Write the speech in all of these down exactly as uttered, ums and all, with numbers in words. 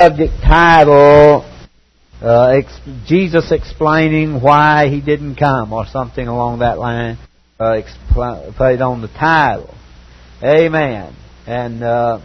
subject title, uh, ex- Jesus explaining why He didn't come, or something along that line. Uh, expl- put it on the title. Amen. And, uh,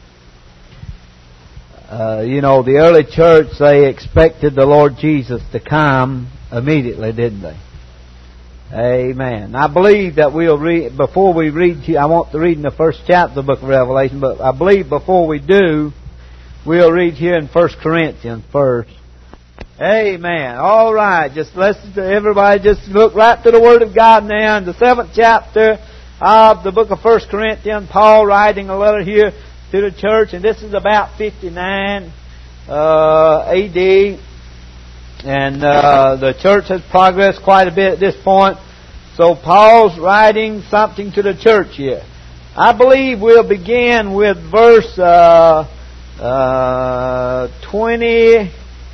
uh, you know, the early church, they expected the Lord Jesus to come immediately, didn't they? Amen. I believe that we'll read, before we read, I want to read in the first chapter of the book of Revelation, but I believe before we do, we'll read here in First Corinthians first. Amen. All right. Just listen to everybody. Just look right to the Word of God now in the seventh chapter of the book of First Corinthians. Paul writing a letter here to the church, and this is about fifty-nine uh, A D And uh, the church has progressed quite a bit at this point. So Paul's writing something to the church here. I believe we'll begin with verse uh, uh, twenty.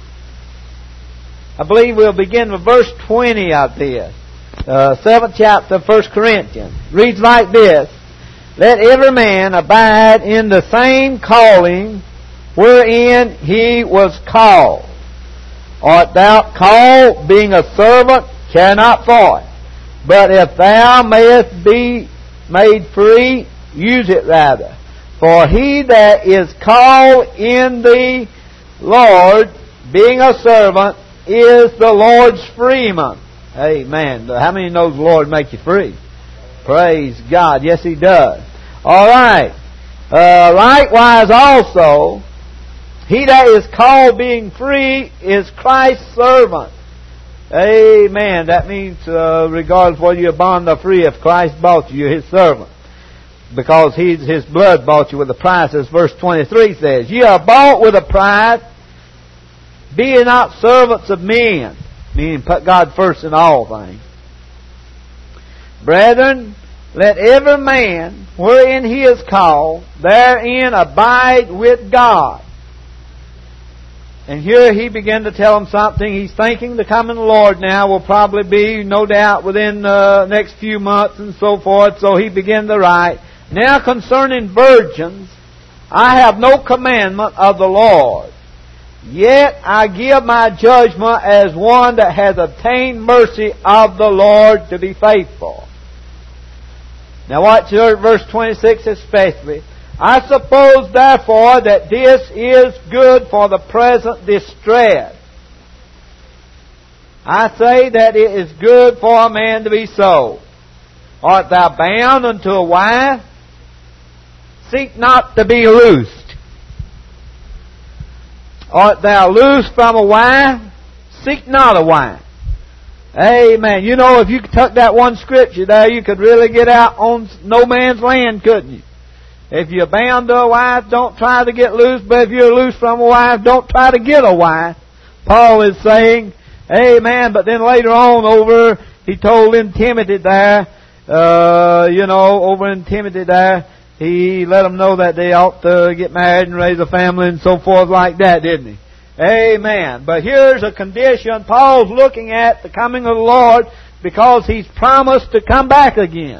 I believe we'll begin with verse twenty of this. Uh, seventh chapter of First Corinthians. Reads like this. Let every man abide in the same calling wherein he was called. Art thou called, being a servant, care not for it. But if thou mayest be made free, use it rather. For he that is called in the Lord, being a servant, is the Lord's freeman. Amen. How many knows the Lord make you free? Praise God. Yes, He does. All right. Uh, likewise also, he that is called being free is Christ's servant. Amen. That means uh, regardless whether you're bond or free, if Christ bought you, you're His servant. Because He's, His blood bought you with a price, as verse twenty-three says. Ye are bought with a price. Be ye not servants of men. Meaning put God first in all things. Brethren, let every man, wherein he is called, therein abide with God. And here he began to tell them something. He's thinking the coming of the Lord now will probably be, no doubt, within the next few months and so forth. So he began to write, Now concerning virgins, I have no commandment of the Lord. Yet I give my judgment as one that has obtained mercy of the Lord to be faithful. Now watch verse twenty-six especially. I suppose therefore that this is good for the present distress. I say that it is good for a man to be so. Art thou bound unto a wife? Seek not to be loosed. Art thou loose from a wife? Seek not a wife. Amen. You know, if you took that one scripture there, you could really get out on no man's land, couldn't you? If you're bound to a wife, don't try to get loose. But if you're loose from a wife, don't try to get a wife. Paul is saying, amen. But then later on over, he told in Timothy there, uh, you know, over in Timothy there, he let them know that they ought to get married and raise a family and so forth like that, didn't he? Amen. But here's a condition. Paul's looking at the coming of the Lord because He's promised to come back again.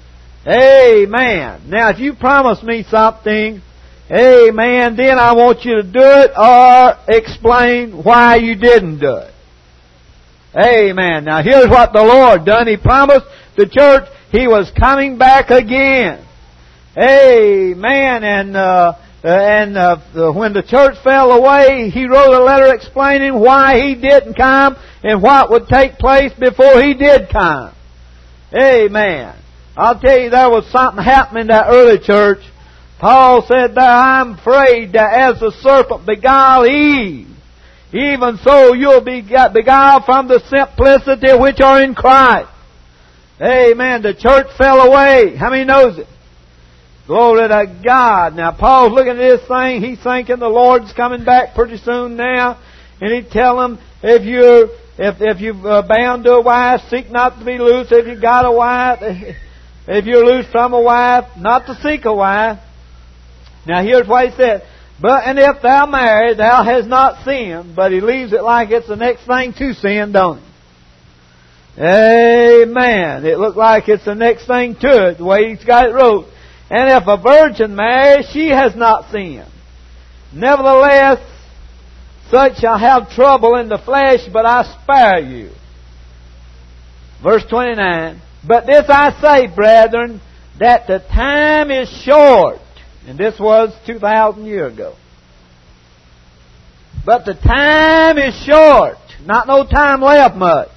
Amen. Now, if you promise me something, amen, then I want you to do it or explain why you didn't do it. Amen. Now, here's what the Lord done. He promised the church He was coming back again. Amen. And uh, and uh, when the church fell away, He wrote a letter explaining why He didn't come and what would take place before He did come. Amen. I'll tell you, there was something happening in that early church. Paul said there, I'm afraid that as the serpent beguiled Eve, even so you'll be beguiled from the simplicity which are in Christ. Amen. The church fell away. How many knows it? Glory to God. Now, Paul's looking at this thing. He's thinking the Lord's coming back pretty soon now. And he tell them, if you're, if, if you're bound to a wife, seek not to be loose. If you've got a wife, if you're loose from a wife, not to seek a wife. Now, here's what he said. But, and if thou marry, thou hast not sinned. But he leaves it like it's the next thing to sin, don't he? Amen. It looks like it's the next thing to it, the way he's got it wrote. And if a virgin marries, she has not sinned. Nevertheless, such shall have trouble in the flesh, but I spare you. Verse twenty-nine. But this I say, brethren, that the time is short. And this was two thousand years ago. But the time is short. Not no time left much.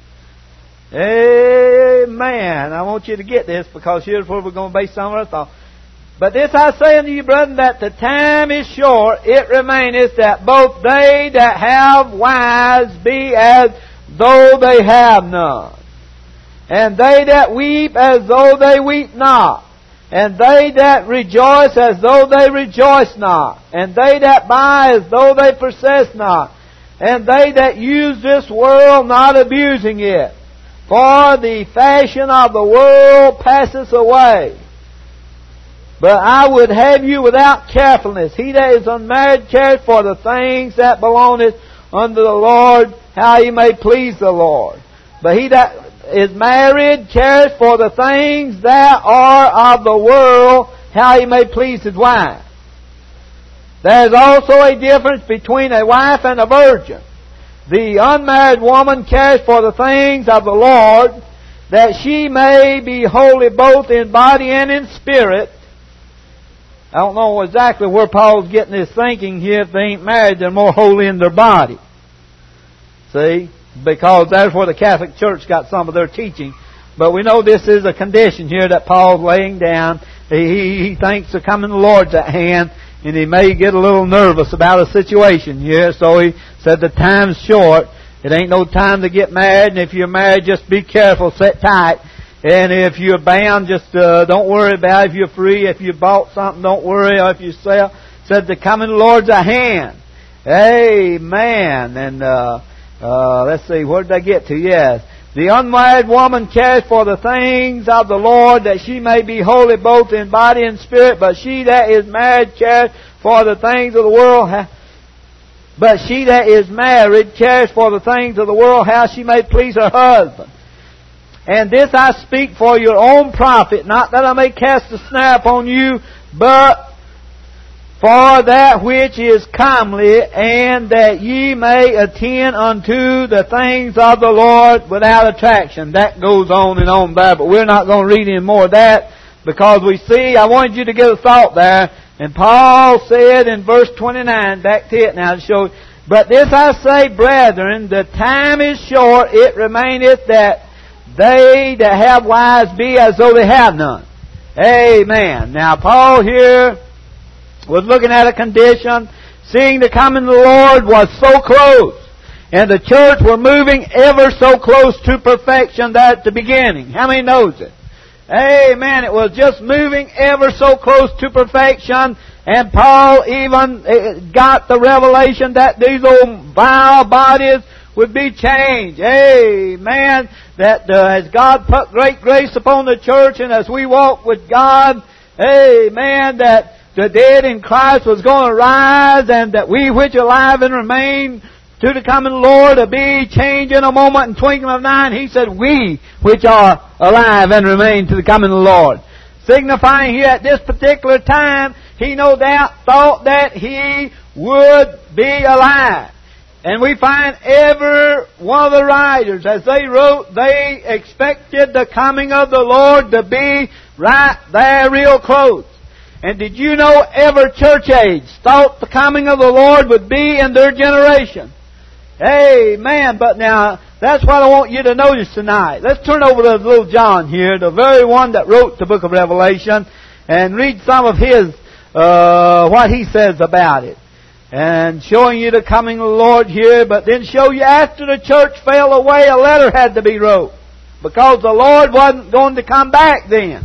Amen. I want you to get this, because here's where we're going to base some of our thought. But this I say unto you, brethren, that the time is short. It remaineth that both they that have wives be as though they have none, and they that weep as though they weep not, and they that rejoice as though they rejoice not, and they that buy as though they possess not, and they that use this world not abusing it. For the fashion of the world passeth away. But I would have you without carefulness. He that is unmarried careth for the things that belongeth unto the Lord, how he may please the Lord. But he that is married careth for the things that are of the world, how he may please his wife. There is also a difference between a wife and a virgin. The unmarried woman cares for the things of the Lord, that she may be holy both in body and in spirit. I don't know exactly where Paul's getting his thinking here. If they ain't married, they're more holy in their body. See? Because that's where the Catholic Church got some of their teaching. But we know this is a condition here that Paul's laying down. He, he thinks the coming of the Lord's at hand, and he may get a little nervous about a situation here. So he said the time's short. It ain't no time to get married. And if you're married, just be careful, sit tight. And if you're bound, just uh, don't worry about it. If you're free, if you bought something, don't worry. Or if you sell, said the coming of the Lord's at hand. Amen. And uh, uh, let's see, where did I get to? Yes. The unmarried woman cares for the things of the Lord, that she may be holy both in body and spirit. But she that is married cares for the things of the world. But she that is married cares for the things of the world, how she may please her husband. And this I speak for your own profit, not that I may cast a snare upon you, but for that which is comely, and that ye may attend unto the things of the Lord without attraction. That goes on and on there, but we're not going to read any more of that, because we see, I wanted you to get a thought there, and Paul said in verse twenty-nine, back to it now to show, but this I say, brethren, the time is short, it remaineth that they that have wives be as though they have none. Amen. Now Paul here was looking at a condition, seeing the coming of the Lord was so close, and the church were moving ever so close to perfection there at the beginning. How many knows it? Amen. It was just moving ever so close to perfection, and Paul even got the revelation that these old vile bodies would be changed. Amen. That uh, as God put great grace upon the church, and as we walk with God, amen, that the dead in Christ was going to rise, and that we which are alive and remain to the coming Lord will be changed in a moment and twinkling of an eye. And he said, we which are alive and remain to the coming of the Lord. Signifying here at this particular time, he no doubt thought that he would be alive. And we find every one of the writers, as they wrote, they expected the coming of the Lord to be right there real close. And did you know every church age thought the coming of the Lord would be in their generation? Amen. But now, that's what I want you to notice tonight. Let's turn over to little John here, the very one that wrote the book of Revelation, and read some of his, uh, what he says about it. And showing you the coming of the Lord here, but then show you after the church fell away, a letter had to be wrote, because the Lord wasn't going to come back then.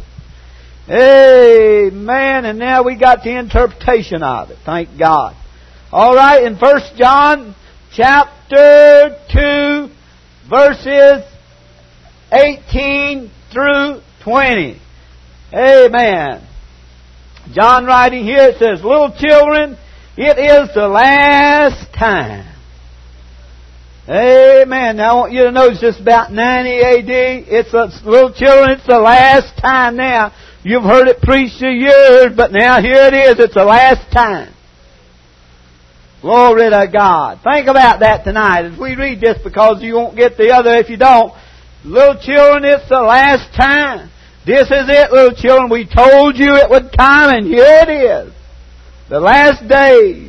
Amen. And now we got the interpretation of it. Thank God. All right, in First John chapter two, verses eighteen through twenty. Amen. John writing here, it says, little children, it is the last time. Amen. Now I want you to notice this about ninety A D. It's a, little children, it's the last time now. You've heard it preached for years, but now here it is. It's the last time. Glory to God. Think about that tonight as we read this, because you won't get the other if you don't. Little children, it's the last time. This is it, little children. We told you it would come, and here it is. The last days.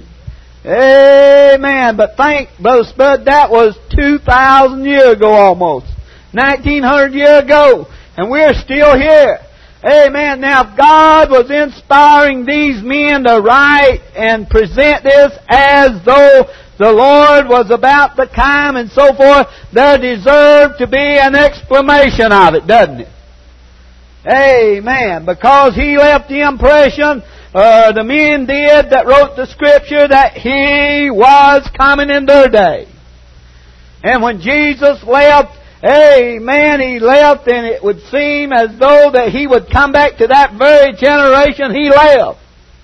Amen. But think, Brother Spud, that was two thousand years ago almost. nineteen hundred years ago. And we're still here. Amen. Now, if God was inspiring these men to write and present this as though the Lord was about to come and so forth, there deserved to be an explanation of it, doesn't it? Amen. Because He left the impression, uh, the men did that wrote the Scripture, that He was coming in their day. And when Jesus left, amen, He left, and it would seem as though that He would come back to that very generation He left.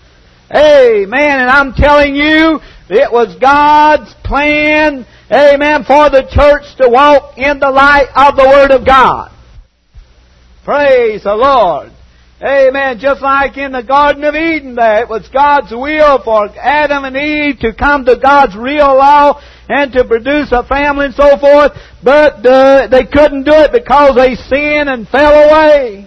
Amen. And I'm telling you, it was God's plan, amen, for the church to walk in the light of the Word of God. Praise the Lord. Amen. Just like in the Garden of Eden there, it was God's will for Adam and Eve to come to God's real law and to produce a family and so forth, but uh, they couldn't do it because they sinned and fell away.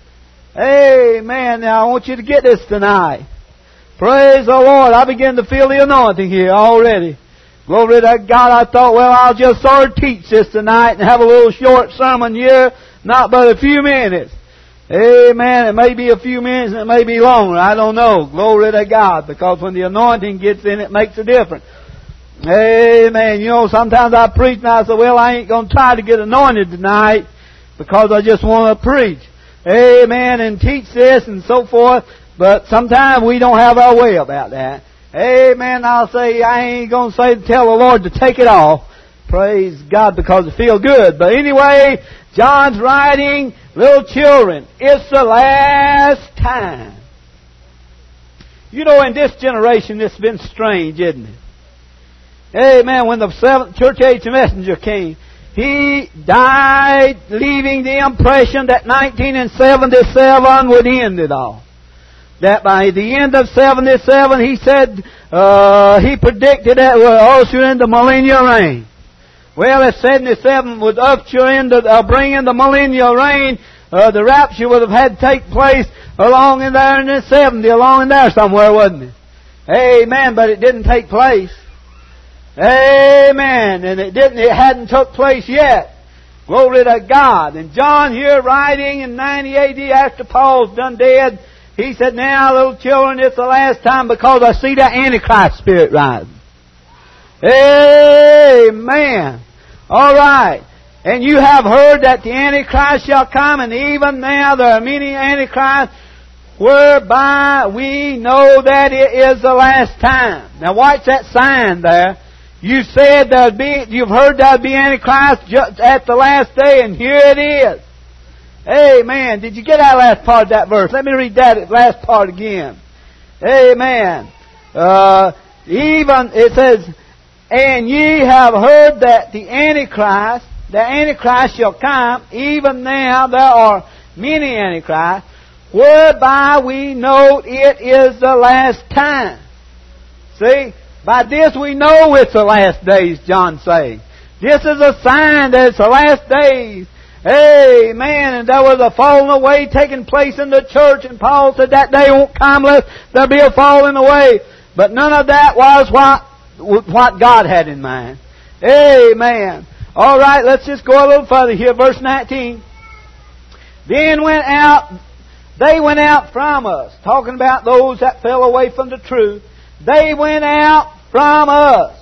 Amen. Now I want you to get this tonight. Praise the Lord. I begin to feel the anointing here already. Glory to God. I thought, well, I'll just sort of teach this tonight and have a little short sermon here, not but a few minutes. Amen. It may be a few minutes and it may be longer. I don't know. Glory to God. Because when the anointing gets in, it makes a difference. Amen. You know, sometimes I preach and I say, well, I ain't going to try to get anointed tonight because I just want to preach. Amen. And teach this and so forth. But sometimes we don't have our way about that. Amen. I'll say, I ain't going to say, tell the Lord to take it off. Praise God, because it feels good. But anyway, John's writing, little children, it's the last time. You know, in this generation, it's been strange, isn't it? Amen. When the seventh church age messenger came, he died leaving the impression that nineteen seventy-seven would end it all. That by the end of seventy-seven, he said, uh, he predicted that it would usher in the millennial reign. Well, if seventy-seven would usher in the, uh, bring in the millennial reign, uh, the rapture would have had to take place along in there in the seventy, along in there somewhere, wouldn't it? Amen. But it didn't take place. Amen. And it didn't, it hadn't took place yet. Glory to God. And John here writing in ninety A D after Paul's done dead, he said, now, little children, it's the last time because I see the Antichrist spirit rising. Amen. All right. And you have heard that the Antichrist shall come, and even now there are many Antichrists, whereby we know that it is the last time. Now watch that sign there. You said there'd be, you've heard there'd be Antichrist just at the last day, and here it is. Amen. Did you get that last part of that verse? Let me read that last part again. Amen. Uh, even, it says, and ye have heard that the Antichrist, the Antichrist shall come, even now there are many Antichrists, whereby we know it is the last time. See? By this we know it's the last days, John says. This is a sign that it's the last days. Amen. And there was a falling away taking place in the church, and Paul said that day won't come unless there be a falling away. But none of that was what, what God had in mind. Amen. All right, let's just go a little further here. Verse nineteen. Then went out, they went out from us. Talking about those that fell away from the truth. They went out from us.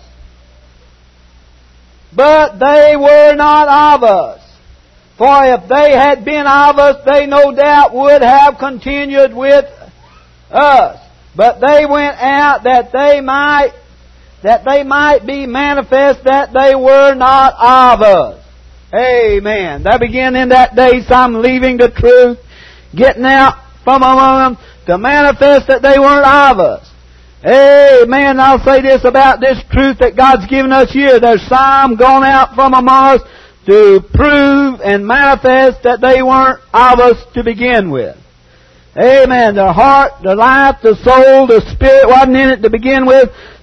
But they were not of us. For if they had been of us, they no doubt would have continued with us. But they went out that they might, that they might be manifest that they were not of us. Amen. There began in that day some leaving the truth, getting out from among them to manifest that they weren't of us. Amen. I'll say this about this truth that God's given us here. There's some gone out from among us to prove and manifest that they weren't of us to begin with. Amen. Their heart, their life, the soul, the spirit wasn't in it to begin with.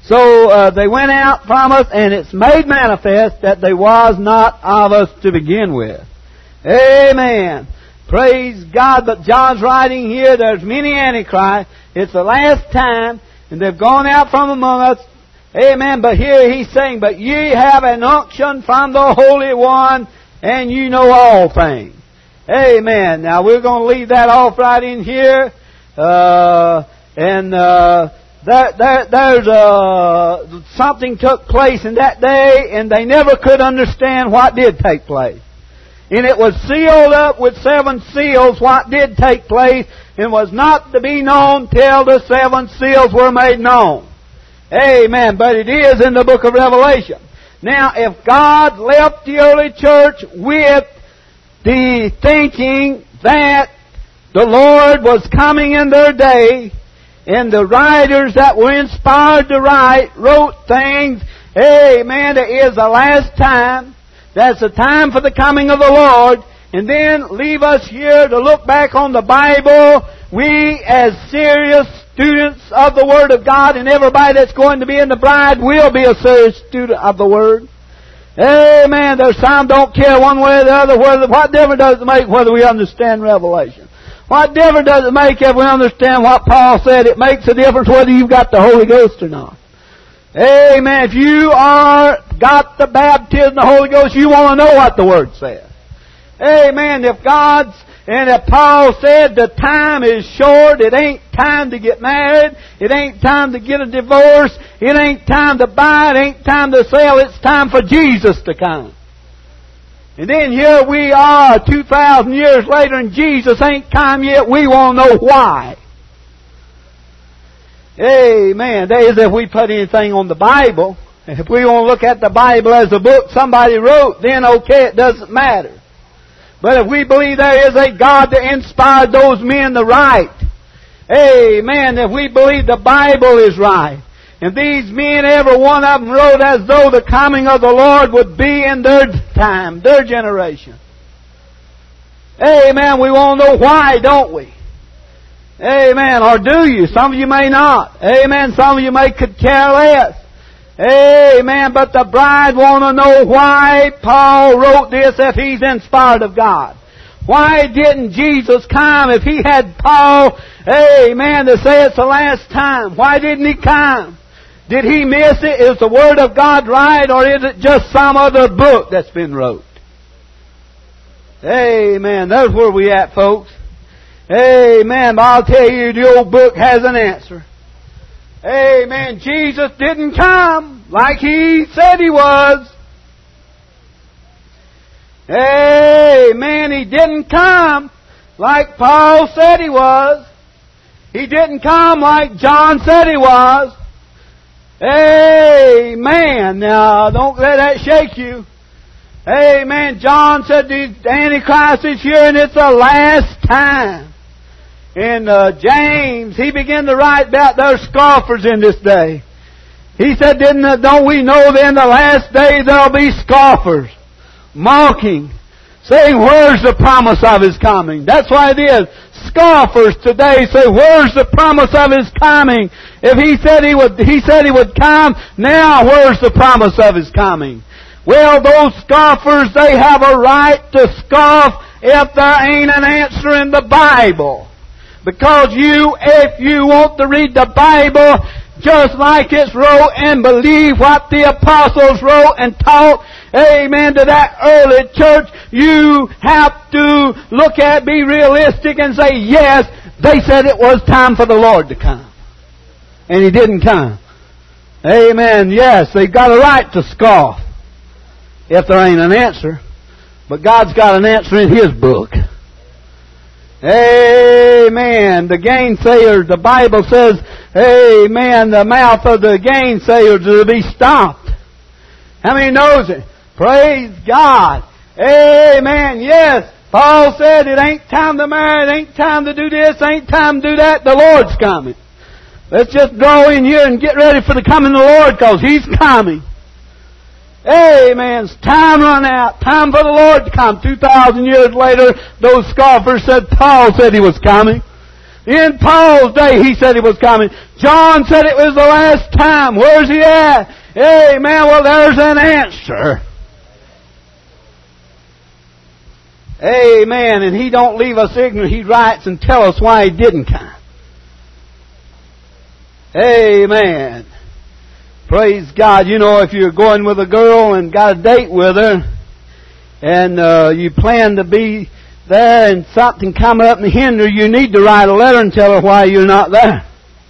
So uh, they went out from us, and it's made manifest that they was not of us to begin with. Amen. Praise God. But John's writing here, there's many antichrists. It's the last time, and they've gone out from among us. Amen. But here he's saying, but ye have an unction from the Holy One, and you know all things. Amen. Now we're going to leave that off right in here. Uh, and uh, there, there, there's uh, something took place in that day, and they never could understand what did take place. And it was sealed up with seven seals what did take place, and was not to be known till the seven seals were made known. Amen. But it is in the book of Revelation. Now, if God left the early church with the thinking that the Lord was coming in their day, and the writers that were inspired to write wrote things, amen, it is the last time. That's the time for the coming of the Lord. And then leave us here to look back on the Bible. We, as serious students of the Word of God, and everybody that's going to be in the bride will be a serious student of the Word. Amen. There's some don't care one way or the other. Whether, what difference does it make whether we understand Revelation? What difference does it make if we understand what Paul said? It makes a difference whether you've got the Holy Ghost or not. Amen. If you are got the baptism of the Holy Ghost, you want to know what the Word says. Amen. If God's, and if Paul said the time is short, it ain't time to get married, it ain't time to get a divorce, it ain't time to buy, it ain't time to sell, it's time for Jesus to come. And then here we are two thousand years later and Jesus ain't come yet, we want to know why. Amen. That is if we put anything on the Bible. If we want to look at the Bible as a book somebody wrote, then okay, it doesn't matter. But if we believe there is a God that inspired those men to write, amen, if we believe the Bible is right, and these men, every one of them wrote as though the coming of the Lord would be in their time, their generation. Amen. We want to know why, don't we? Amen. Or do you? Some of you may not. Amen. Some of you may could care less. Amen. But the bride want to know why Paul wrote this if he's inspired of God. Why didn't Jesus come if he had Paul, amen, to say it's the last time? Why didn't he come? Did he miss it? Is the Word of God right, or is it just some other book that's been wrote? Amen. That's where we at, folks. Amen. But I'll tell you, the old book has an answer. Amen. Jesus didn't come like He said He was. Amen. He didn't come like Paul said He was. He didn't come like John said He was. Amen. Now, don't let that shake you. Amen. John said the Antichrist is here and it's the last time. And uh, James, he began to write about those scoffers in this day. He said, Didn't, uh, don't we know that in the last days there'll be scoffers, mocking, saying, where's the promise of His coming? That's why it is. Scoffers today say, where's the promise of His coming? If He said He would, He said He would come, now where's the promise of His coming? Well, those scoffers, they have a right to scoff if there ain't an answer in the Bible. Because you, if you want to read the Bible just like it's wrote and believe what the apostles wrote and taught, amen, to that early church, you have to look at, be realistic and say, yes, they said it was time for the Lord to come. And He didn't come. Amen. Yes, they've got a right to scoff if there ain't an answer. But God's got an answer in His book. Amen. The gainsayers, the Bible says, amen, the mouth of the gainsayers will be stopped. How many knows it? Praise God. Amen. Yes, Paul said it ain't time to marry, it ain't time to do this, ain't time to do that. The Lord's coming. Let's just draw in here and get ready for the coming of the Lord, because He's coming. Amen. Time run out. Time for the Lord to come. Two thousand years later, those scoffers said Paul said He was coming. In Paul's day, he said He was coming. John said it was the last time. Where's he at? Amen. Well, there's an answer. Amen. And He don't leave us ignorant. He writes and tells us why He didn't come. Amen. Praise God. You know, if you're going with a girl and got a date with her, and uh, you plan to be there and something come up and hinder, you need to write a letter and tell her why you're not there.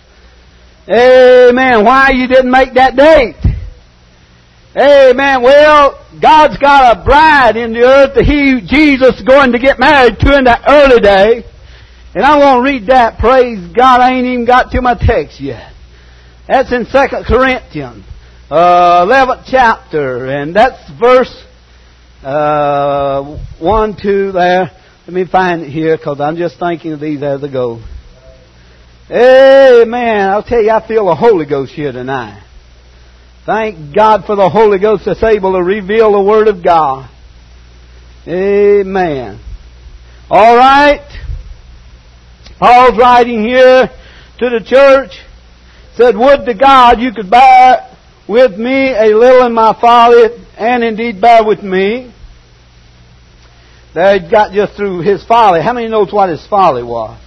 Amen. Why you didn't make that date. Amen. Well, God's got a bride in the earth that He, Jesus, is going to get married to in that early day. And I want to read that. Praise God. I ain't even got to my text yet. That's in Second Corinthians, uh, eleventh chapter. And that's verse uh, one, two there. Let me find it here because I'm just thinking of these as I go. Amen. I'll tell you, I feel the Holy Ghost here tonight. Thank God for the Holy Ghost that's able to reveal the Word of God. Amen. All right. Paul's writing here to the church. Said, would to God you could bear with me a little in my folly, and indeed bear with me. There he got just through his folly. How many knows what his folly was?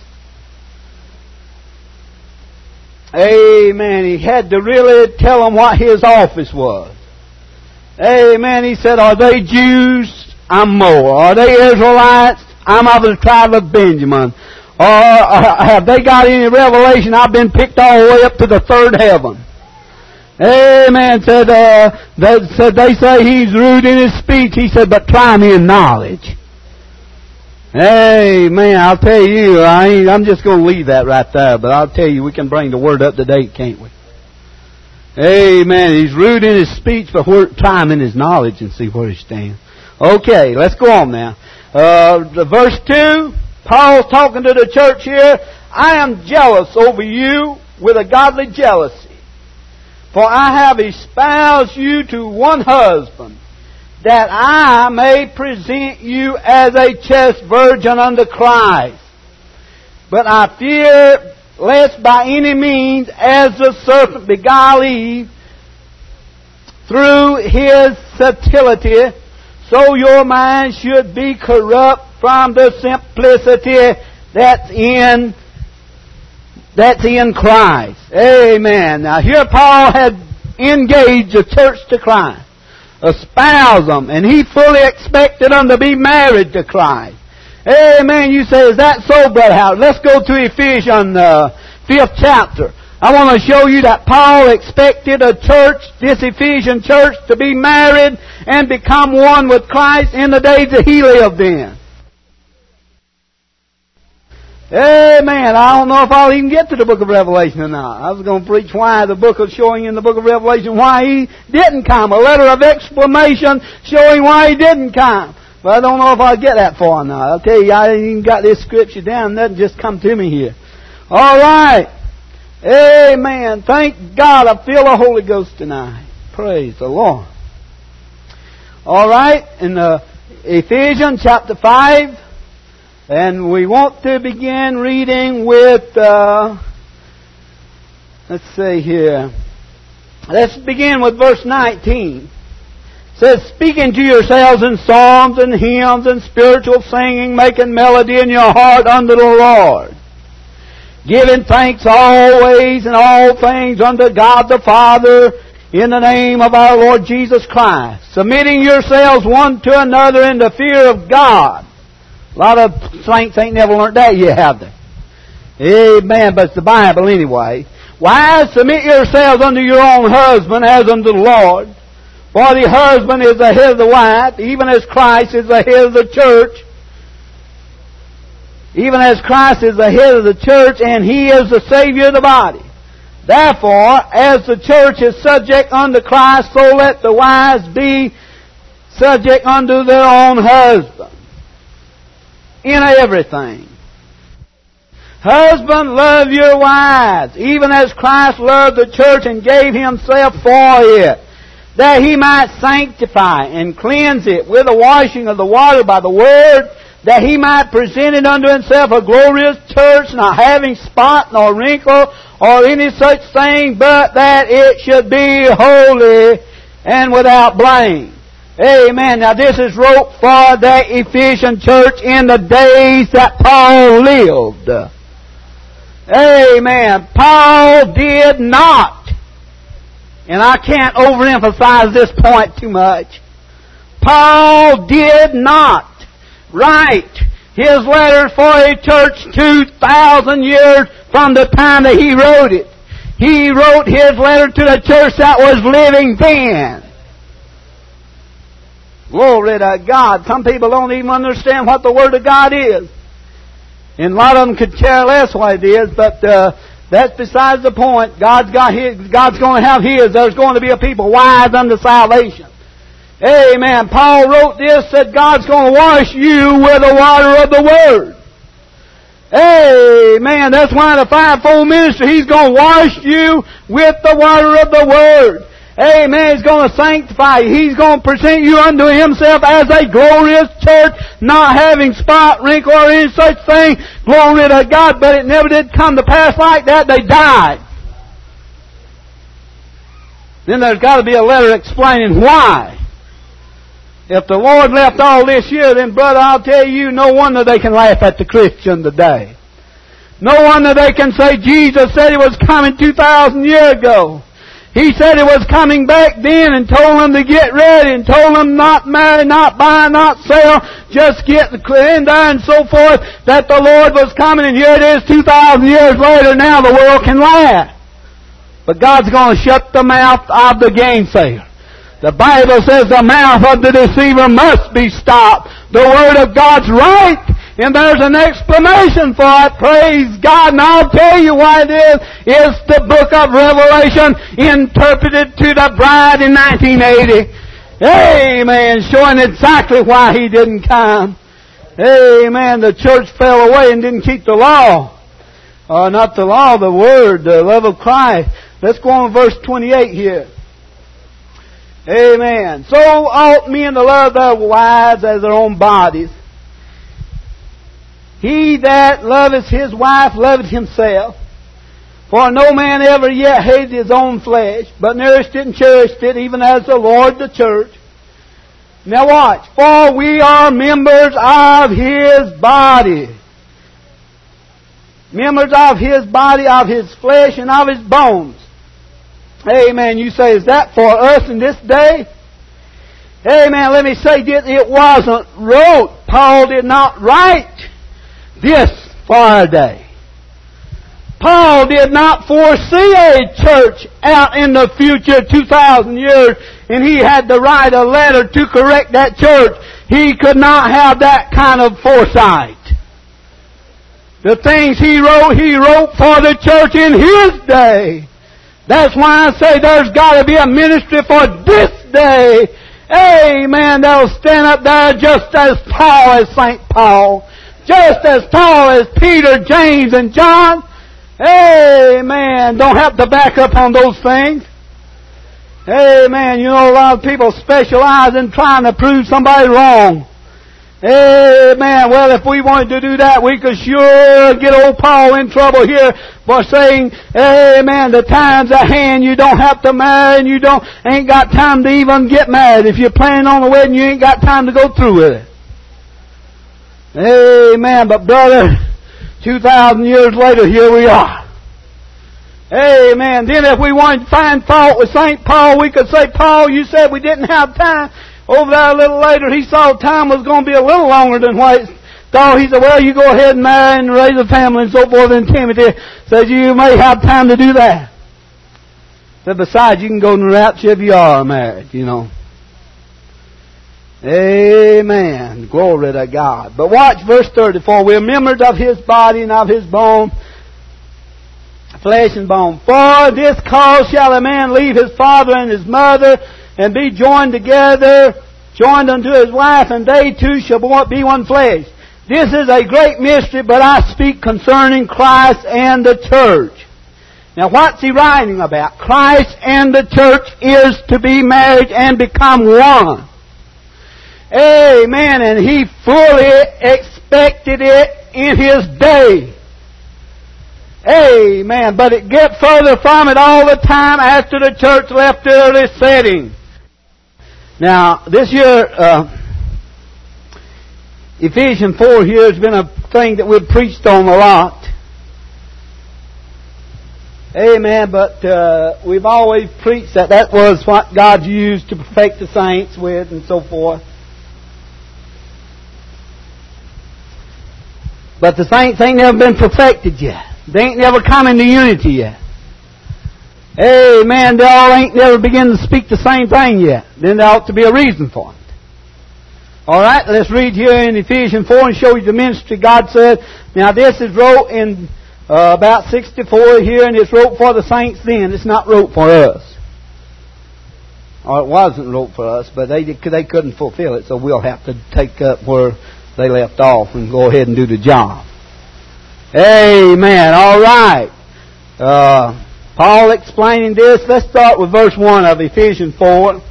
Amen. He had to really tell them what his office was. Amen. He said, are they Jews? I'm more. Are they Israelites? I'm of the tribe of Benjamin. Or have they got any revelation? I've been picked all the way up to the third heaven. Amen. Said, uh, they, said they say he's rude in his speech. He said, but try me in knowledge. Amen. I'll tell you, I ain't, I'm just going to leave that right there. But I'll tell you, we can bring the Word up to date, can't we? Amen. He's rude in his speech, but try him in his knowledge and see where he stands. Okay, let's go on now. Uh, the verse two, Paul's talking to the church here. I am jealous over you with a godly jealousy, for I have espoused you to one husband, that I may present you as a chaste virgin unto Christ. But I fear lest by any means, as the serpent beguiled Eve through his subtlety, so your mind should be corrupt from the simplicity that's in that's in Christ. Amen. Now here Paul had engaged the church to Christ, espoused them, and he fully expected them to be married to Christ. Amen. You say, is that so, Brother Howard? Let's go to Ephesians uh, fifth chapter. I want to show you that Paul expected a church, this Ephesian church, to be married and become one with Christ in the days that he lived in. Amen. I don't know if I'll even get to the book of Revelation or not. I was going to preach why the book is showing in the book of Revelation why he didn't come. A letter of exclamation showing why he didn't come. But I don't know if I'll get that far or not. I'll tell you, I ain't even got this scripture down. Nothing just come to me here. All right. Amen. Thank God I feel the Holy Ghost tonight. Praise the Lord. All right. In uh, Ephesians chapter five. And we want to begin reading with, uh, let's see here. Let's begin with verse nineteen. It says, speaking to yourselves in psalms and hymns and spiritual singing, making melody in your heart unto the Lord, giving thanks always in all things unto God the Father in the name of our Lord Jesus Christ, submitting yourselves one to another in the fear of God. A lot of saints ain't never learned that yet, have they? Amen. But it's the Bible anyway. Wives, submit yourselves unto your own husband as unto the Lord. For the husband is the head of the wife, even as Christ is the head of the church. Even as Christ is the head of the church, and He is the Savior of the body. Therefore, as the church is subject unto Christ, so let the wives be subject unto their own husband. In everything. Husband, love your wives, even as Christ loved the church and gave Himself for it, that He might sanctify and cleanse it with the washing of the water by the Word, that He might present it unto Himself a glorious church, not having spot nor wrinkle or any such thing, but that it should be holy and without blame. Amen. Now this is wrote for the Ephesian church in the days that Paul lived. Amen. Paul did not, and I can't overemphasize this point too much, Paul did not write his letter for a church two thousand years from the time that he wrote it. He wrote his letter to the church that was living then. Glory to God. Some people don't even understand what the Word of God is. And a lot of them could care less what it is, but uh, that's besides the point. God's got His, God's going to have His. There's going to be a people wise unto salvation. Amen. Paul wrote this, that God's going to wash you with the water of the Word. Amen. That's why the fivefold ministry, He's going to wash you with the water of the Word. Amen. He's going to sanctify you. He's going to present you unto Himself as a glorious church, not having spot, wrinkle, or any such thing. Glory to God. But it never did come to pass like that. They died. Then there's got to be a letter explaining why. If the Lord left all this here, then brother, I'll tell you, no wonder they can laugh at the Christian today. No wonder they can say Jesus said He was coming two thousand years ago. He said He was coming back then and told them to get ready and told them not marry, not buy, not sell, just get in there and so forth, that the Lord was coming, and here it is two thousand years later. Now the world can laugh. But God's going to shut the mouth of the gainsayer. The Bible says the mouth of the deceiver must be stopped. The Word of God's right, and there's an explanation for it. Praise God. And I'll tell you why it is. It's the book of Revelation interpreted to the bride in nineteen eighty. Amen. Showing exactly why He didn't come. Amen. The church fell away and didn't keep the law. Uh, not the law, the Word, the love of Christ. Let's go on to verse twenty-eight here. Amen. So ought men to love their wives as their own bodies. He that loveth his wife loveth himself. For no man ever yet hated his own flesh, but nourished it and cherished it, even as the Lord the church. Now watch. For we are members of His body. Members of His body, of His flesh, and of His bones. Amen. You say, is that for us in this day? Amen. Let me say this. It wasn't wrote. Paul did not write this for our day. Paul did not foresee a church out in the future two thousand years, and he had to write a letter to correct that church. He could not have that kind of foresight. The things he wrote, he wrote for the church in his day. That's why I say there's got to be a ministry for this day. Amen. That'll stand up there just as tall as Saint Paul. Just as tall as Peter, James, and John. Amen. Don't have to back up on those things. Amen. You know, a lot of people specialize in trying to prove somebody wrong. Amen. Well, if we wanted to do that, we could sure get old Paul in trouble here for saying, amen, the time's at hand, you don't have to marry, and you don't ain't got time to even get married. If you're planning on a wedding, you ain't got time to go through with it. Amen. But brother, two thousand years later, here we are. Amen. Then if we wanted to find fault with Saint Paul, we could say, Paul, you said we didn't have time. Over there a little later, he saw time was going to be a little longer than what he thought. He said, well, you go ahead and marry and raise a family and so forth. And Timothy says, you may have time to do that. But besides, you can go in the rapture if you are married, you know. Amen. Glory to God. But watch verse thirty-four. We are members of His body and of His bone, flesh and bone. For this cause shall a man leave his father and his mother, and be joined together, joined unto his wife, and they two shall be one flesh. This is a great mystery, but I speak concerning Christ and the church. Now what's he writing about? Christ and the church is to be married and become one. Amen. And he fully expected it in his day. Amen. But it get further from it all the time after the church left the early setting. Now, this year, uh, Ephesians four here has been a thing that we've preached on a lot. Amen. But uh, we've always preached that that was what God used to perfect the saints with and so forth. But the saints ain't never been perfected yet. They ain't never come into unity yet. Amen. They all ain't never begin to speak the same thing yet. Then there ought to be a reason for it. Alright, let's read here in Ephesians four and show you the ministry God said. Now this is wrote in uh, about sixty-four here, and it's wrote for the saints then. It's not wrote for us. Or it wasn't wrote for us, but they they couldn't fulfill it, so we'll have to take up where they left off and go ahead and do the job. Amen. Alright. Uh, Paul explaining this. Let's start with verse one of Ephesians four.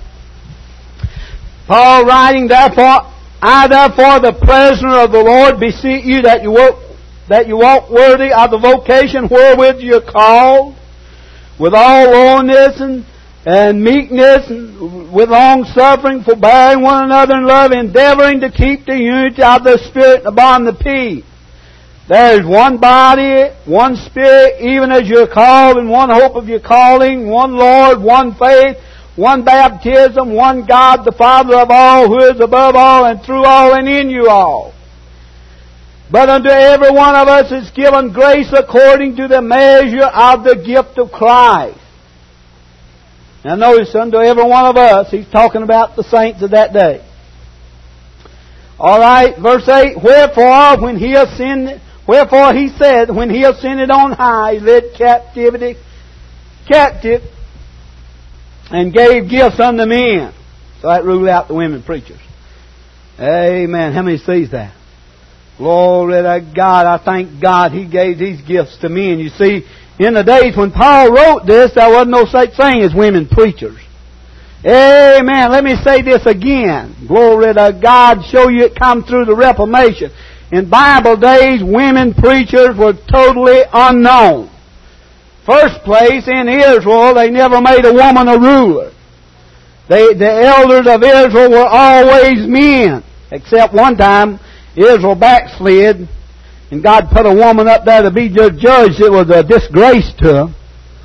Paul writing, therefore, I therefore, the prisoner of the Lord, beseech you that you walk, that you walk worthy of the vocation wherewith you are called, with all lowliness and, and meekness, and with long suffering, forbearing one another in love, endeavoring to keep the unity of the Spirit upon the peace. There is one body, one Spirit, even as you are called, and one hope of your calling, one Lord, one faith, one baptism, one God, the Father of all, who is above all, and through all, and in you all. But unto every one of us is given grace according to the measure of the gift of Christ. Now notice, unto every one of us, he's talking about the saints of that day. Alright, verse eight, Wherefore, when he ascended, wherefore he said, when he ascended on high, he led captivity captive, and gave gifts unto men. So that ruled out the women preachers. Amen. How many sees that? Glory to God. I thank God He gave these gifts to men. You see, in the days when Paul wrote this, there wasn't no such thing as women preachers. Amen. Let me say this again. Glory to God. Show you it come through the Reformation. In Bible days, women preachers were totally unknown. First place, in Israel, they never made a woman a ruler. They, the elders of Israel were always men. Except one time, Israel backslid, and God put a woman up there to be the judge. It was a disgrace to them.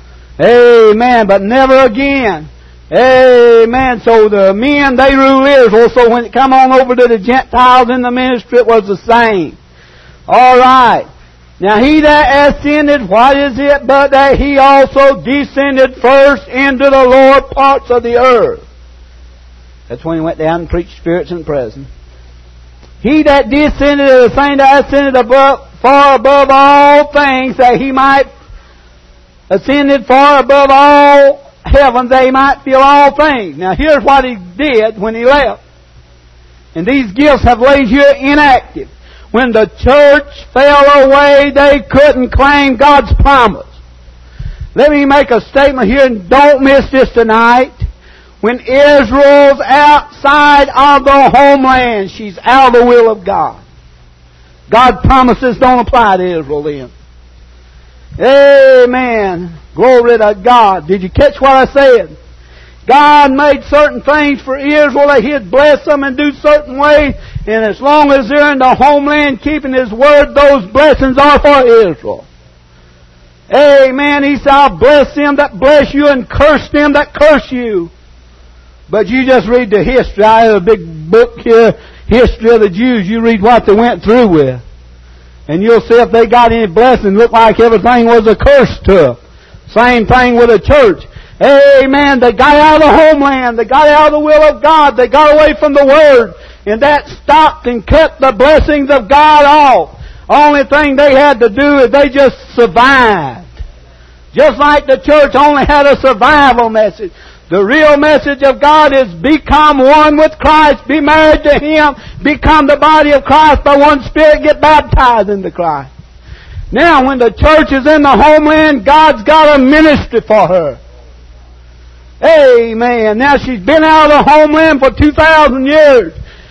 Amen. But never again. Amen. So the men, they rule Israel. So when it come on over to the Gentiles in the ministry, it was the same. All right. Now he that ascended, what is it but that he also descended first into the lower parts of the earth? That's when he went down and preached spirits in prison. He that descended is the same that ascended above, far above all things, that he might ascended far above all heaven, that he might fill all things. Now here's what he did when he left. And these gifts have laid here inactive. When the church fell away, they couldn't claim God's promise. Let me make a statement here, and don't miss this tonight. When Israel's outside of the homeland, she's out of the will of God. God's promises don't apply to Israel then. Amen. Glory to God. Did you catch what I said? God made certain things for Israel that He'd bless them and do certain ways. And as long as they're in the homeland keeping His word, those blessings are for Israel. Amen. He said, I'll bless them that bless you and curse them that curse you. But you just read the history. I have a big book here, History of the Jews. You read what they went through with. And you'll see if they got any blessing. Looked like everything was a curse to them. Same thing with the church. Amen. They got out of the homeland. They got out of the will of God. They got away from the Word. And that stopped and cut the blessings of God off. Only thing they had to do is they just survived. Just like the church only had a survival message. The real message of God is become one with Christ. Be married to Him. Become the body of Christ by one Spirit. Get baptized into Christ. Now when the church is in the homeland, God's got a ministry for her. Amen. Now she's been out of the homeland for two thousand years.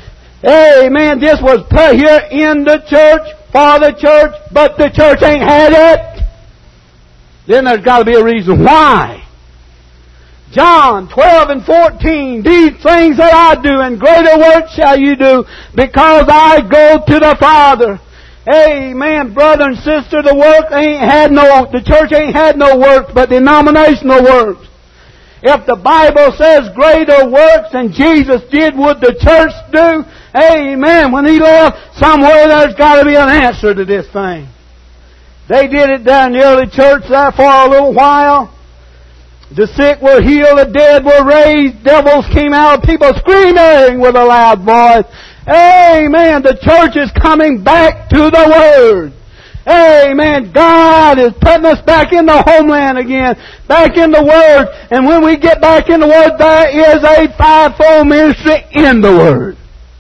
Amen. This was put here in the church, for the church, but the church ain't had it. Then there's got to be a reason why. John twelve and fourteen, these things that I do, and greater works shall you do, because I go to the Father. Amen, brother and sister, the work ain't had no, the church ain't had no works, but denominational works. If the Bible says greater works than Jesus did would the church do, amen, when He left, somewhere there's got to be an answer to this thing. They did it there in the early church there for a little while. The sick were healed, the dead were raised, devils came out, people screaming with a loud voice. Amen. The church is coming back to the Word. Amen. God is putting us back in the homeland again, back in the Word. And when we get back in the Word, there is a fivefold ministry in the Word.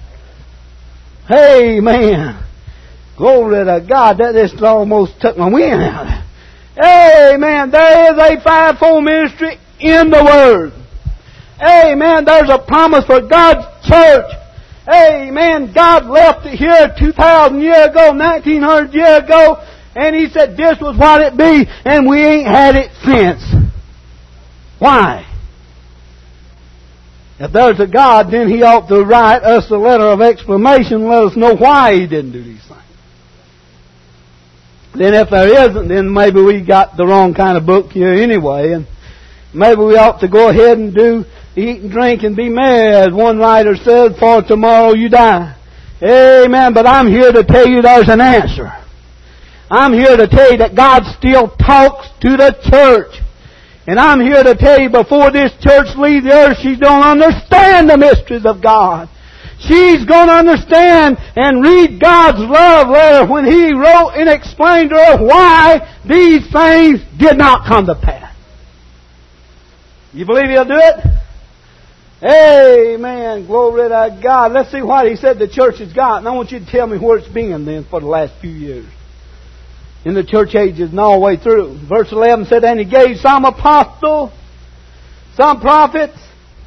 Amen. Glory to God. That just almost took my wind out. Amen. There is a fivefold ministry in the Word. Amen. There's a promise for God's church. Amen. God left it here two thousand years ago, nineteen hundred years ago, and He said this was what it be, and we ain't had it since. Why? If there's a God, then He ought to write us a letter of explanation, let us know why He didn't do these things. Then if there isn't, then maybe we got the wrong kind of book here anyway, and maybe we ought to go ahead and do eat and drink and be merry, as one writer said, for tomorrow you die. Amen. But I'm here to tell you there's an answer. I'm here to tell you that God still talks to the church. And I'm here to tell you before this church leaves the earth, she don't understand the mysteries of God. She's going to understand and read God's love letter when He wrote and explained to her why these things did not come to pass. You believe He'll do it? Amen. Glory to God. Let's see what He said the church has got. And I want you to tell me where it's been then for the last few years. In the church ages and all the way through. Verse eleven said, and He gave some apostles, some prophets,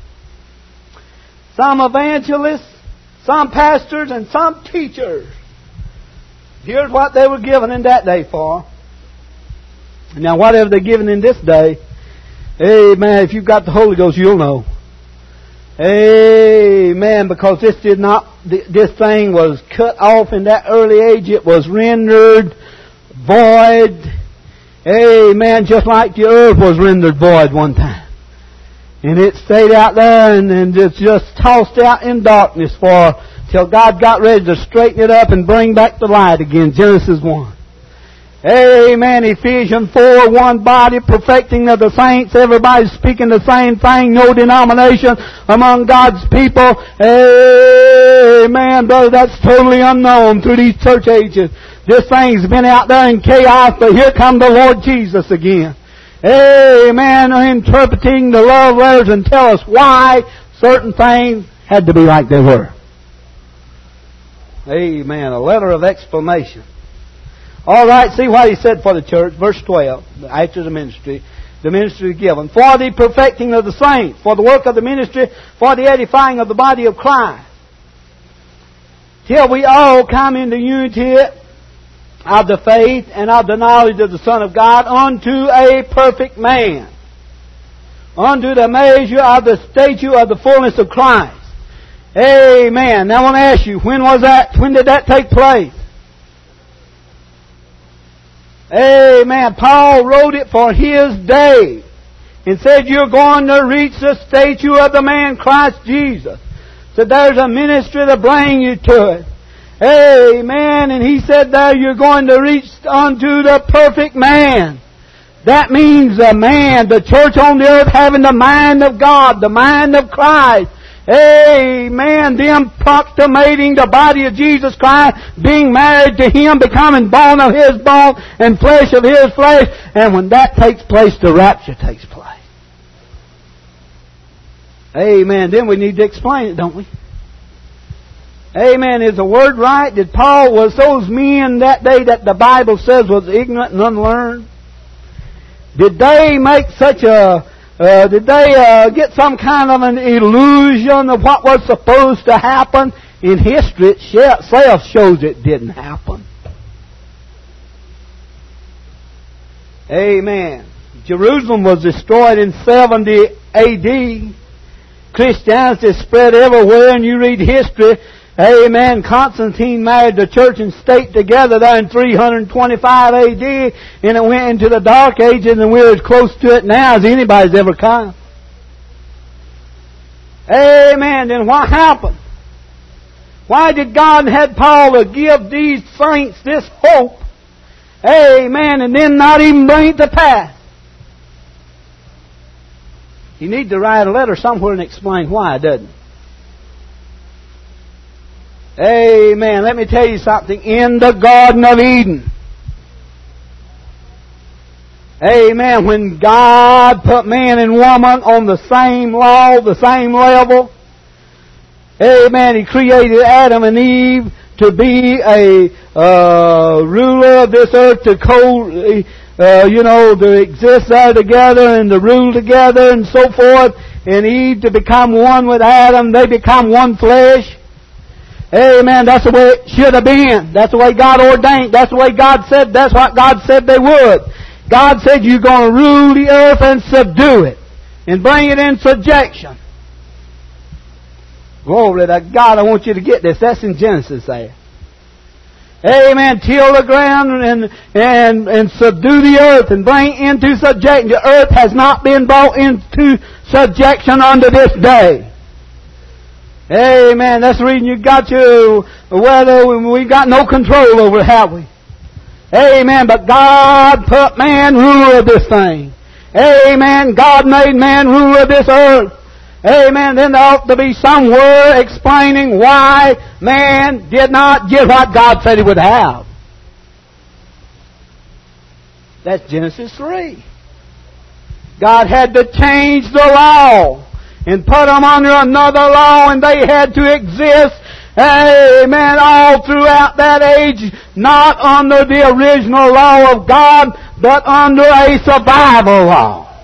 some evangelists, some pastors, and some teachers. Here's what they were given in that day for. Now whatever they're given in this day, amen, if you've got the Holy Ghost, you'll know. Amen. Because this did not, this thing was cut off in that early age. It was rendered void. Amen. Just like the earth was rendered void one time. And it stayed out there and, and it's just tossed out in darkness for till God got ready to straighten it up and bring back the light again. Genesis one. Amen. Ephesians four, one body, perfecting of the saints. Everybody's speaking the same thing. No denomination among God's people. Amen. Brother, that's totally unknown through these church ages. This thing's been out there in chaos, but here come the Lord Jesus again. Amen. Interpreting the love letters and tell us why certain things had to be like they were. Amen. A letter of explanation. All right, see what He said for the church. Verse twelve, after the ministry. The ministry is given. For the perfecting of the saints, for the work of the ministry, for the edifying of the body of Christ. Till we all come into unity of the faith and of the knowledge of the Son of God unto a perfect man. Unto the measure of the stature of the fullness of Christ. Amen. Now I want to ask you, when was that? When did that take place? Amen. Paul wrote it for his day. And said you're going to reach the stature of the man Christ Jesus. So there's a ministry to bring you to it. Amen. And he said there you're going to reach unto the perfect man. That means the man, the church on the earth having the mind of God, the mind of Christ. Amen. Them proclamating the body of Jesus Christ, being married to Him, becoming bone of His bone and flesh of His flesh. And when that takes place, the rapture takes place. Amen. Then we need to explain it, don't we? Amen. Is the word right? Did Paul, was those men that day that the Bible says was ignorant and unlearned? Did they make such a Uh, did they uh, get some kind of an illusion of what was supposed to happen in history itself shows it didn't happen. Amen. Jerusalem was destroyed in seventy A D Christianity spread everywhere, and you read history. Amen. Constantine married the church and state together there in three twenty-five A D, and it went into the Dark Ages, and we're as close to it now as anybody's ever come. Amen. Then what happened? Why did God have Paul to give these saints this hope? Amen. And then not even bring it to pass? You need to write a letter somewhere and explain why, doesn't it? Amen. Let me tell you something. In the Garden of Eden, amen, when God put man and woman on the same law, the same level, amen, He created Adam and Eve to be a uh, ruler of this earth, to co, uh, you know, to exist there together and to rule together and so forth, and Eve to become one with Adam. They become one flesh. Amen. That's the way it should have been. That's the way God ordained. That's the way God said. That's what God said they would. God said you're going to rule the earth and subdue it and bring it in subjection. Glory to God. I want you to get this. That's in Genesis there. Amen. Till the ground and, and, and subdue the earth and bring into subjection. The earth has not been brought into subjection unto this day. Amen. That's the reason you got to weather. We got no control over it, have we? Amen. But God put man ruler of this thing. Amen. God made man ruler of this earth. Amen. Then there ought to be somewhere explaining why man did not get what God said he would have. That's Genesis three. God had to change the law and put them under another law, and they had to exist, amen, all throughout that age, not under the original law of God, but under a survival law.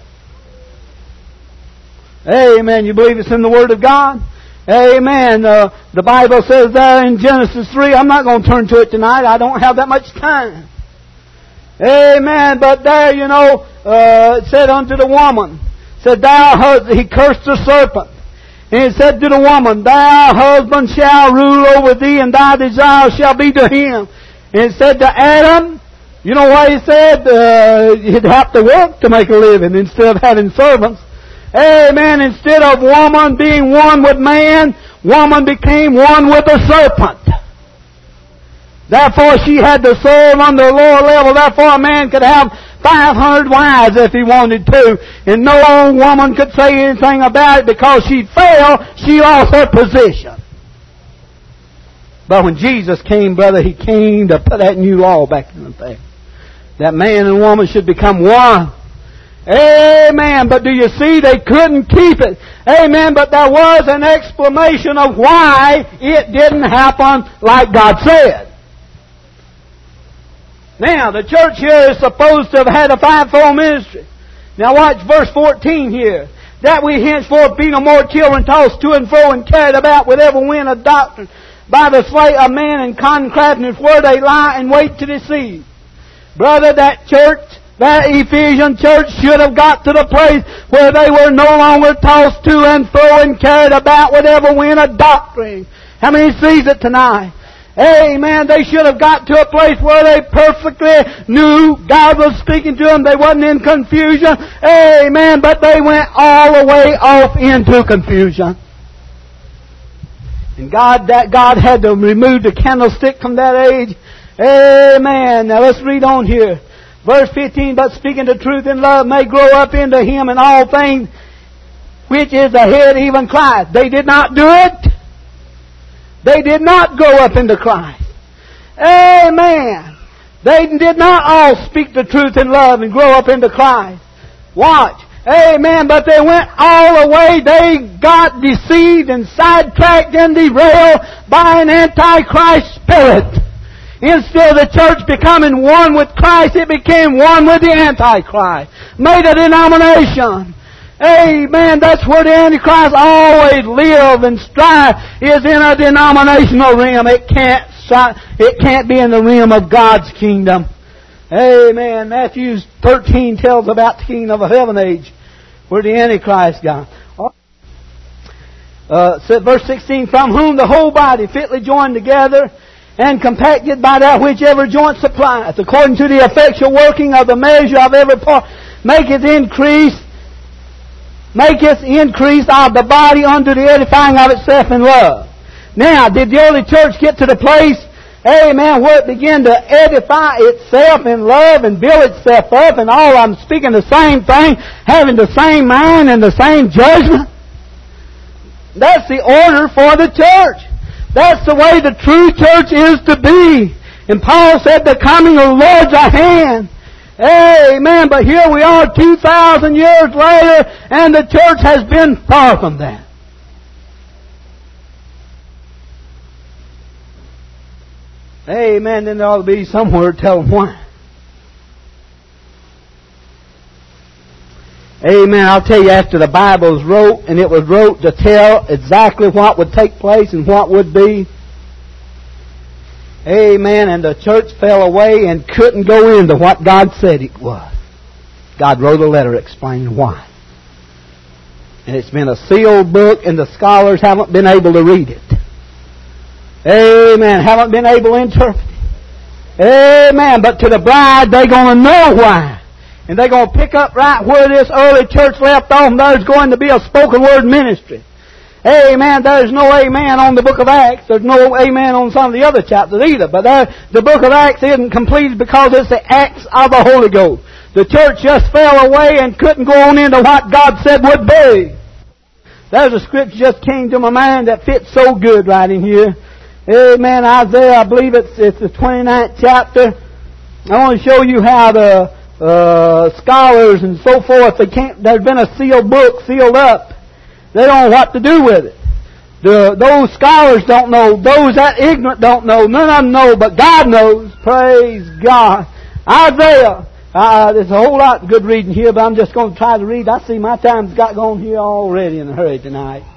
Amen. You believe it's in the Word of God? Amen. Uh, the Bible says there in Genesis three, I'm not going to turn to it tonight, I don't have that much time. Amen. But there, you know, uh, it said unto the woman, said, thou husband, he cursed the serpent. And he said to the woman, thy husband shall rule over thee, and thy desire shall be to him. And he said to Adam, you know what he said? Uh, he'd have to work to make a living instead of having servants. Amen. Instead of woman being one with man, woman became one with the serpent. Therefore she had to serve on the lower level. Therefore a man could have five hundred wives if he wanted to, and no woman could say anything about it because she fell, she lost her position. But when Jesus came, brother, He came to put that new law back in effect. That man and woman should become one. Amen. But do you see, they couldn't keep it. Amen. But there was an explanation of why it didn't happen like God said. Now, the church here is supposed to have had a fivefold ministry. Now watch verse fourteen here. That we henceforth be no more children tossed to and fro and carried about with every wind of doctrine by the sleight of men and concraftiness where they lie and wait to deceive. Brother, that church, that Ephesian church should have got to the place where they were no longer tossed to and fro and carried about with every wind of doctrine. How many sees it tonight? Amen. They should have got to a place where they perfectly knew God was speaking to them. They wasn't in confusion. Amen. But they went all the way off into confusion. And God, that God had to remove the candlestick from that age. Amen. Now let's read on here. Verse fifteen, but speaking the truth in love may grow up into Him in all things, which is the head, even Christ. They did not do it. They did not grow up into Christ. Amen. They did not all speak the truth in love and grow up into Christ. Watch. Amen. But they went all the way. They got deceived and sidetracked and derailed by an antichrist spirit. Instead of the church becoming one with Christ, it became one with the antichrist. Made a denomination. Amen. That's where the Antichrist always live and strive, is in a denominational realm. It can't, it can't be in the realm of God's kingdom. Amen. Matthew thirteen tells about the kingdom of heaven age, where the Antichrist got. Uh, verse sixteen, from whom the whole body fitly joined together and compacted by that which every joint supplieth, according to the effectual working of the measure of every part, maketh increase, maketh increase of the body unto the edifying of itself in love. Now, did the early church get to the place, amen, where it began to edify itself in love and build itself up and all of them speaking the same thing, having the same mind and the same judgment? That's the order for the church. That's the way the true church is to be. And Paul said the coming of the Lord's at hand. Amen. But here we are two thousand years later and the church has been far from that. Amen. Then there ought to be somewhere to tell them why. Amen. I'll tell you, after the Bible was wrote, and it was wrote to tell exactly what would take place and what would be. Amen. And the church fell away and couldn't go into what God said it was. God wrote a letter explaining why. And it's been a sealed book, and the scholars haven't been able to read it. Amen. Haven't been able to interpret it. Amen. But to the bride, they're going to know why. And they're going to pick up right where this early church left off, and there's going to be a spoken word ministry. Amen. There's no amen on the book of Acts. There's no amen on some of the other chapters either. But there, the book of Acts isn't completed because it's the Acts of the Holy Ghost. The church just fell away and couldn't go on into what God said would be. There's a scripture just came to my mind that fits so good right in here. Amen. Isaiah, I believe it's, it's the twenty-ninth chapter. I want to show you how the Uh, scholars and so forth, they can't, there's been a sealed book sealed up. They don't know what to do with it. The, those scholars don't know. Those that ignorant don't know. None of them know, but God knows. Praise God. Isaiah. Uh, there's a whole lot of good reading here, but I'm just going to try to read. I see my time's got gone here already in a hurry tonight.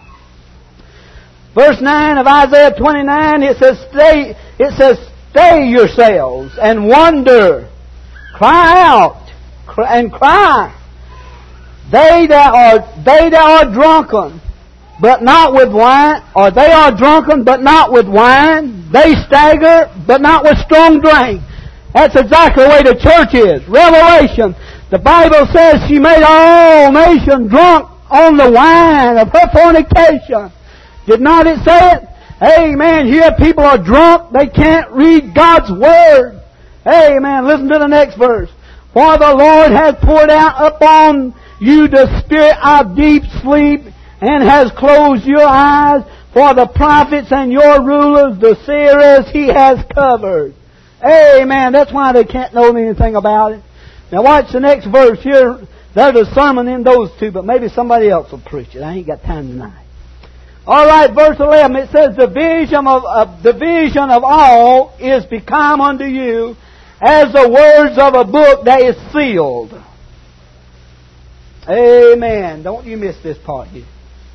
Verse nine of Isaiah twenty-nine, it says, stay, it says, stay yourselves and wonder. Cry out and cry. They that are they that are drunken, but not with wine, or they are drunken, but not with wine. They stagger, but not with strong drink. That's exactly the way the church is. Revelation. The Bible says she made all nations drunk on the wine of her fornication. Did not it say it? Amen. Here people are drunk. They can't read God's Word. Amen. Listen to the next verse. For the Lord has poured out upon you the spirit of deep sleep, and has closed your eyes. For the prophets and your rulers, the seers, He has covered. Amen. That's why they can't know anything about it. Now watch the next verse here. There's a sermon in those two, but maybe somebody else will preach it. I ain't got time tonight. All right, verse eleven. It says, the vision of uh, the vision of all is become unto you as the words of a book that is sealed. Amen. Don't you miss this part here.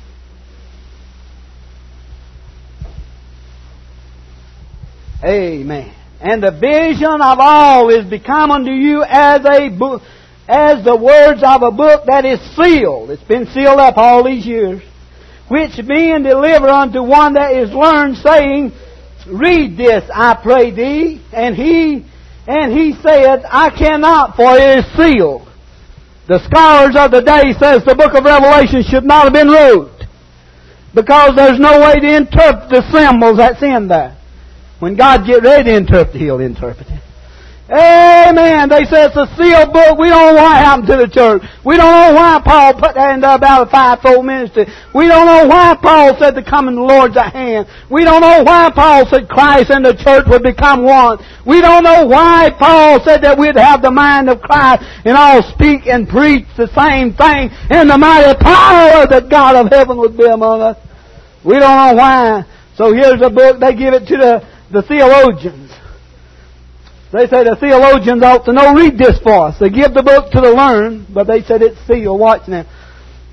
Amen. And the vision of all is become unto you as a book, as the words of a book that is sealed. It's been sealed up all these years. Which being delivered unto one that is learned, saying, read this, I pray thee. And he And he said, I cannot, for it is sealed. The scholars of the day says the book of Revelation should not have been wrote, because there's no way to interpret the symbols that's in there. When God gets ready to interpret, He'll interpret it. Amen. They say it's a sealed book. We don't know what happened to the church. We don't know why Paul put that into about a fivefold ministry. We don't know why Paul said the coming of the Lord's at hand. We don't know why Paul said Christ and the church would become one. We don't know why Paul said that we'd have the mind of Christ and all speak and preach the same thing, and the mighty power that God of heaven would be among us. We don't know why. So here's a book. They give it to the, the theologians. They say the theologians ought to know, read this for us. They give the book to the learned, but they said it's sealed. Watch now.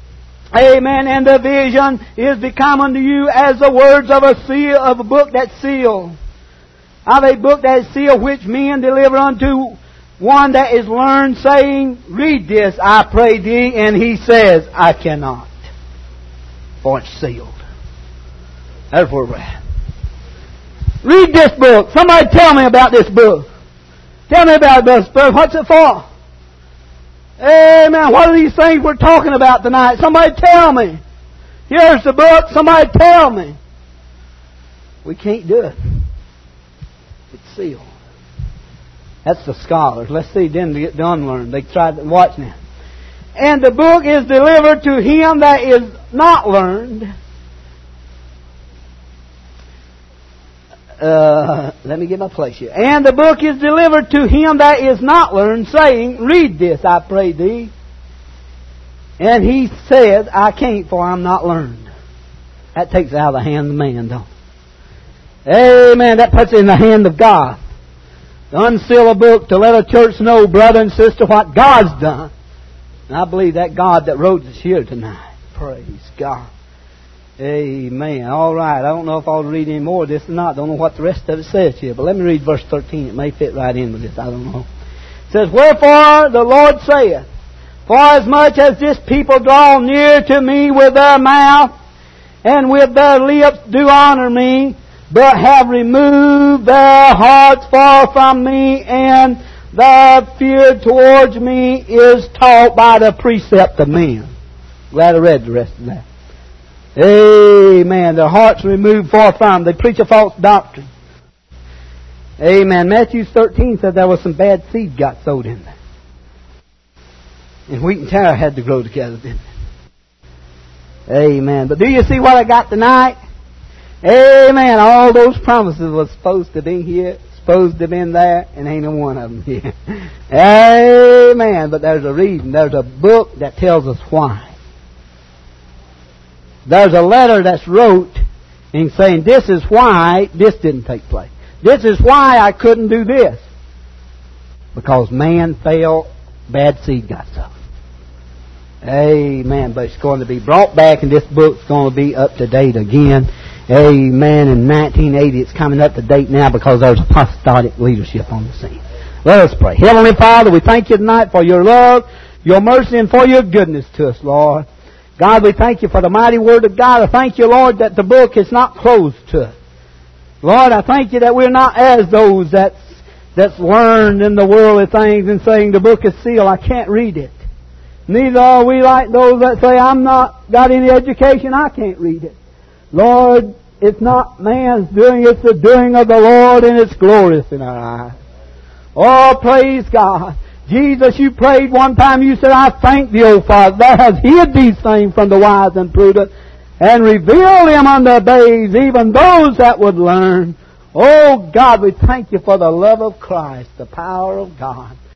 Amen. And the vision is become unto you as the words of a seal, of a book that's sealed. Of a book that is sealed, which men deliver unto one that is learned, saying, read this, I pray thee. And he says, I cannot, for it's sealed. That's where we're at. Read this book. Somebody tell me about this book. Tell me about this book. What's it for? Amen. What are these things we're talking about tonight? Somebody tell me. Here's the book. Somebody tell me. We can't do it. It's sealed. That's the scholars. Let's see them to get the unlearned. They tried to watch now. And the book is delivered to him that is not learned. Uh, let me get my place here. And the book is delivered to him that is not learned, saying, read this, I pray thee. And he said, I can't, for I'm not learned. That takes it out of the hand of the man, don't it? Amen. That puts it in the hand of God. To unseal a book, to let a church know, brother and sister, what God's done. And I believe that God that wrote this here tonight. Praise God. Amen. All right. I don't know if I'll read any more of this or not. I don't know what the rest of it says here. But let me read verse thirteen. It may fit right in with this. I don't know. It says, wherefore the Lord saith, for as much as this people draw near to me with their mouth, and with their lips do honor me, but have removed their hearts far from me, and their fear towards me is taught by the precept of men. Glad I read the rest of that. Amen. Their hearts removed far from them. They preach a false doctrine. Amen. Matthew thirteen said there was some bad seed got sowed in there. And wheat and tare had to grow together, didn't it? Amen. But do you see what I got tonight? Amen. All those promises were supposed to be here, supposed to be in there, and ain't no one of them here. Amen. But there's a reason. There's a book that tells us why. There's a letter that's wrote and saying, this is why this didn't take place. This is why I couldn't do this. Because man fell, bad seed got sown. Amen. But it's going to be brought back, and this book's going to be up to date again. Amen. In nineteen eighty, it's coming up to date now because there's apostolic leadership on the scene. Let us pray. Heavenly Father, we thank you tonight for your love, your mercy, and for your goodness to us, Lord. God, we thank you for the mighty Word of God. I thank you, Lord, that the book is not closed to us. Lord, I thank you that we're not as those that's, that's learned in the worldly things and saying the book is sealed, I can't read it. Neither are we like those that say, I'm not got any education, I can't read it. Lord, it's not man's doing, it's the doing of the Lord, and it's glorious in our eyes. Oh, praise God. Jesus, you prayed one time, you said, I thank thee, O Father, thou hast hid these things from the wise and prudent, and revealed them unto babes, even those that would learn. Oh God, we thank you for the love of Christ, the power of God.